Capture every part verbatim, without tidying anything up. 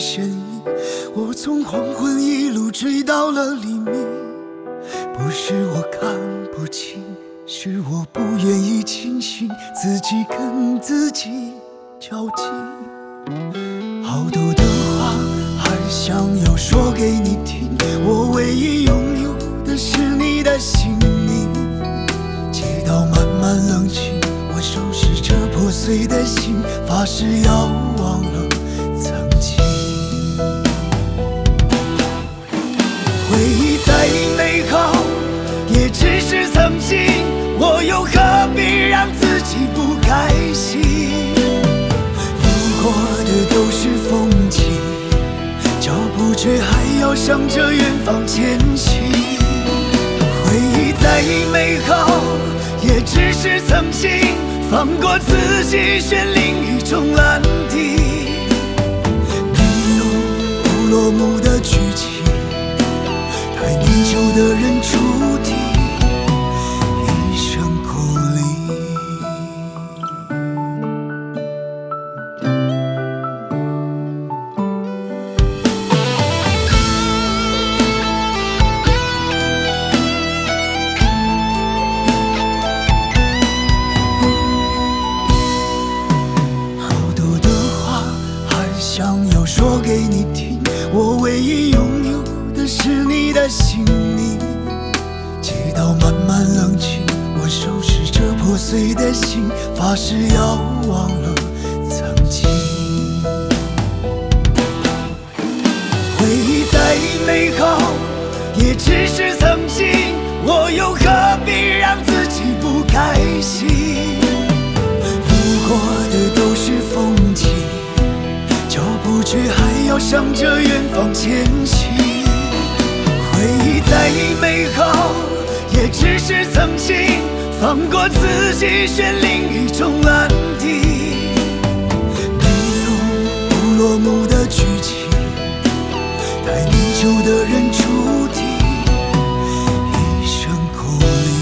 身影，我从黄昏一路追到了黎明。不是我看不清，是我不愿意清醒，自己跟自己较劲。好多的话还想要说给你听，我唯一拥有的是你的姓名。街道慢慢冷清，我收拾着破碎的心，发誓要忘了曾经。回忆再美好，也只是曾经，我又何必让自己不开心？路过的都是风景，脚步却还要向着远方前行。回忆再美好，也只是曾经，放过自己，选另一种安定。没有不落幕的剧情，太念旧的人注定一生苦力。好多的话还想要说给你听，我唯一拥有的是你的姓名。街道慢慢冷清，我收拾着破碎的心，发誓要忘了曾经。回忆再美好，也只是曾经，我又何必让自己不开心？路过的都是风景，脚步却还要向着远方前行。回忆再美好，也只是曾经，放过自己，选另一种安定。没有不落幕的剧情，太念旧的人注定一生苦力。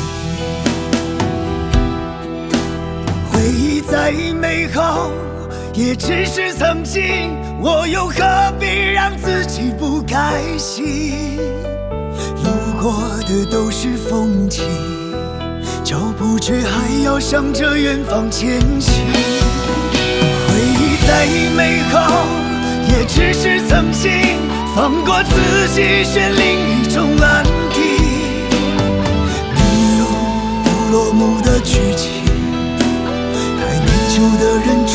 回忆再美好，也只是曾经，我又何必让自己不开心？路过的都是风景，脚步却还要向着远方前行。回忆再美好，也只是曾经，放过自己，选另一种安定。没有不落幕的剧情，太念旧的人